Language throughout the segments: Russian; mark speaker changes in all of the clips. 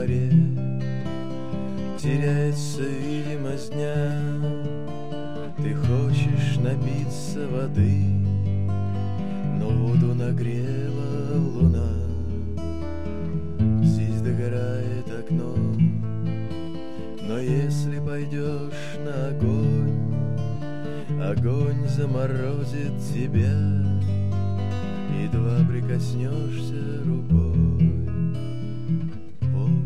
Speaker 1: дворе теряется видимость дня. Ты хочешь напиться воды, но воду нагрела луна. Здесь догорает окно, но если пойдешь на огонь, огонь заморозит тебя, едва прикоснешься рукой. Вот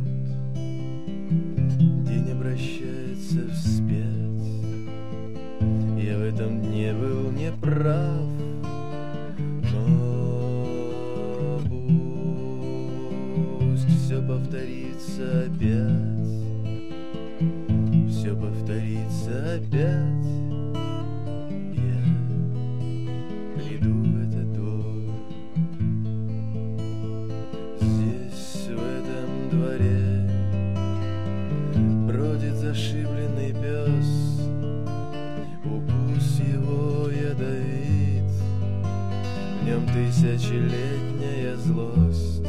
Speaker 1: день обращается вспять. Я в этом дне был неправ, но пусть все повторится опять, все повторится опять. Я приду в этот двор. Здесь, в этом дворе, бродит зашибленный пес. Укус его ядовит, в нем тысячелетняя злость.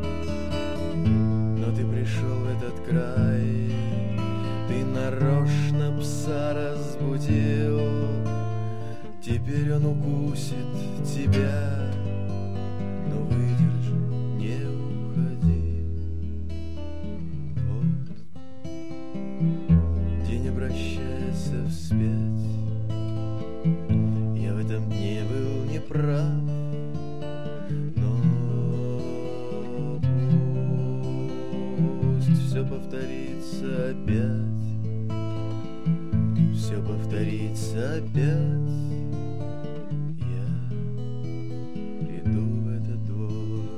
Speaker 1: Но ты пришел в этот край, ты нарочно пса разбудил. Теперь он укусит тебя, но выдержи, не уходи. Вот день обращается вспять. Я в этом дне был неправ, но пусть все повторится опять, все повторится опять. Я приду в этот двор.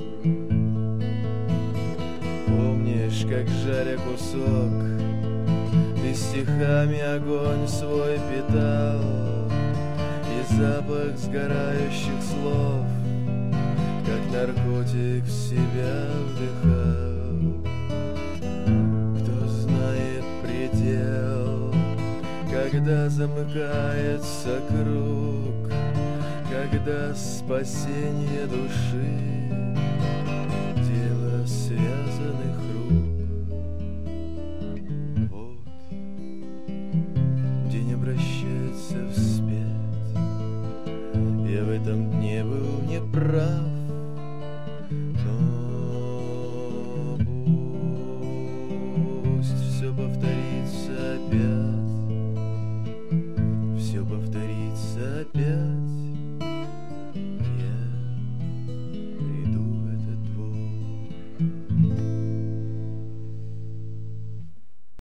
Speaker 1: Помнишь, как, жаря кусок, ты стихами огонь свой питал, и запах сгорающих слов, как наркотик, в себя вдыхал. Кто знает предел, когда замыкается круг, когда спасение души — дело связанных рук. Вот день обращается вспять. Я в этом дне был неправ,